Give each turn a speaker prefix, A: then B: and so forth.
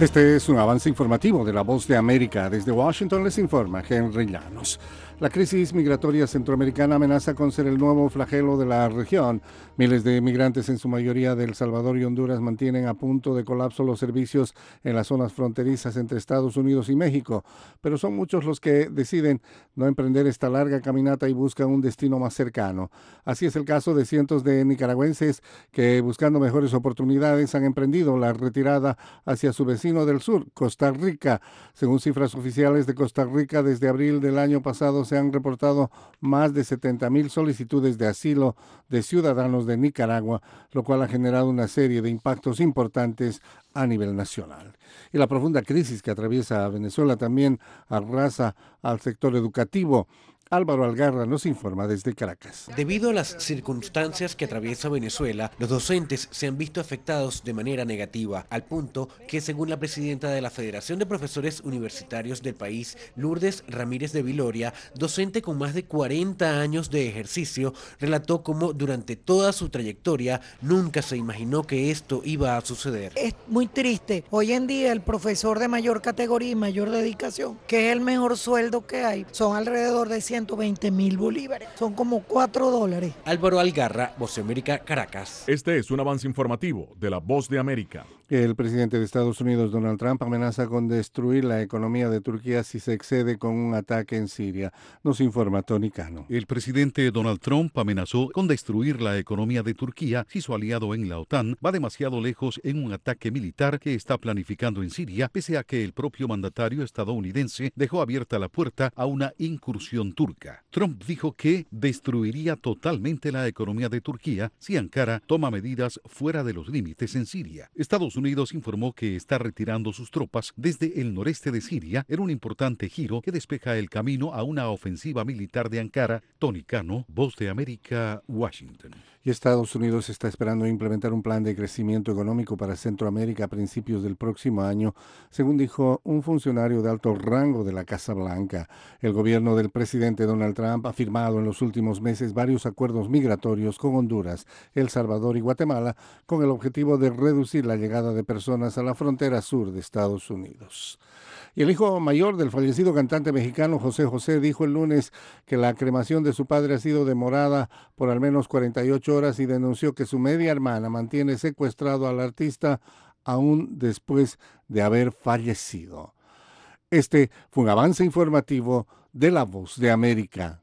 A: Este es un avance informativo de La Voz de América. Desde Washington les informa Henry Llanos. La crisis migratoria centroamericana amenaza con ser el nuevo flagelo de la región. Miles de migrantes, en su mayoría de El Salvador y Honduras, mantienen a punto de colapso los servicios en las zonas fronterizas entre Estados Unidos y México. Pero son muchos los que deciden no emprender esta larga caminata y buscan un destino más cercano. Así es el caso de cientos de nicaragüenses que, buscando mejores oportunidades, han emprendido la retirada hacia su vecino del sur, Costa Rica. Según cifras oficiales de Costa Rica, desde abril del año pasado se han reportado más de 70,000 solicitudes de asilo de ciudadanos de Nicaragua, lo cual ha generado una serie de impactos importantes a nivel nacional. Y la profunda crisis que atraviesa Venezuela también arrasa al sector educativo. Álvaro Algarra nos informa desde Caracas.
B: Debido a las circunstancias que atraviesa Venezuela, los docentes se han visto afectados de manera negativa, al punto que, según la presidenta de la Federación de Profesores Universitarios del país, Lourdes Ramírez de Viloria, docente con más de 40 años de ejercicio, relató cómo durante toda su trayectoria nunca se imaginó que esto iba a suceder.
C: Es muy triste. Hoy en día el profesor de mayor categoría y mayor dedicación, que es el mejor sueldo que hay, son alrededor de 120,000 bolívares. Son como $4.
B: Álvaro Algarra, Voz de América, Caracas.
D: Este es un avance informativo de La Voz de América.
A: El presidente de Estados Unidos, Donald Trump, amenaza con destruir la economía de Turquía si se excede con un ataque en Siria. Nos informa Tony Cano.
E: El presidente Donald Trump amenazó con destruir la economía de Turquía si su aliado en la OTAN va demasiado lejos en un ataque militar que está planificando en Siria, pese a que el propio mandatario estadounidense dejó abierta la puerta a una incursión turca. Trump dijo que destruiría totalmente la economía de Turquía si Ankara toma medidas fuera de los límites en Siria. Estados Unidos informó que está retirando sus tropas desde el noreste de Siria en un importante giro que despeja el camino a una ofensiva militar de Ankara. Tony Cano, Voz de América, Washington.
A: Y Estados Unidos está esperando implementar un plan de crecimiento económico para Centroamérica a principios del próximo año, según dijo un funcionario de alto rango de la Casa Blanca. El gobierno del presidente Donald Trump ha firmado en los últimos meses varios acuerdos migratorios con Honduras, El Salvador y Guatemala, con el objetivo de reducir la llegada de personas a la frontera sur de Estados Unidos. Y el hijo mayor del fallecido cantante mexicano José José dijo el lunes que la cremación de su padre ha sido demorada por al menos 48 horas y denunció que su media hermana mantiene secuestrado al artista aún después de haber fallecido. Este fue un avance informativo de La Voz de América.